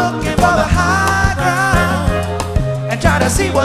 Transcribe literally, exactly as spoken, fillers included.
looking for the high ground and try to see what